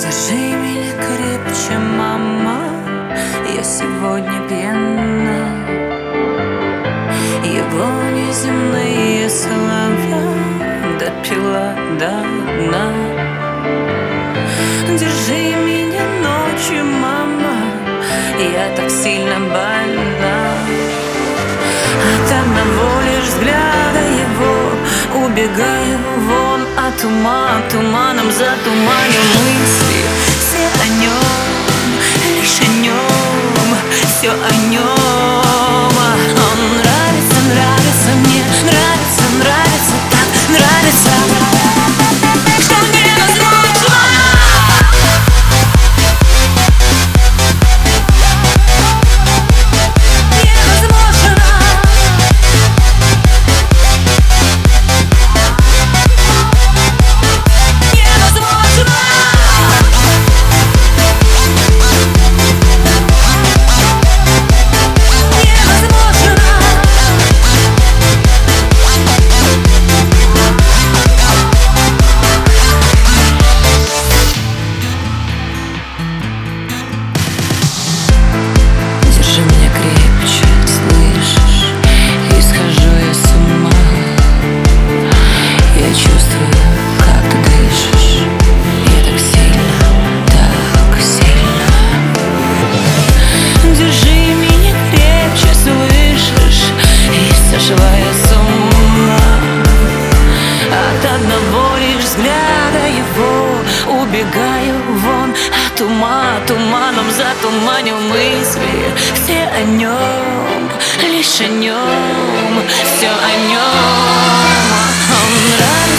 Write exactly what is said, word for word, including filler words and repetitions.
Держи меня крепче, мама, я сегодня пьяна. Его неземные слова допила до дна. Держи меня ночью, мама, я так сильно больна. От одного лишь взгляда его убегаю вон от ума. Туманом затуманю мысли, все о нем, лишь о нем, все о нем. Он нравится, нравится мне, нравится, нравится, так нравится, что невозможно. Сшивая с ума от одного лишь взгляда его убегаю вон от ума. Туманом затуманю мысли, все о нем, лишь о нем, все о нем. Он нравится.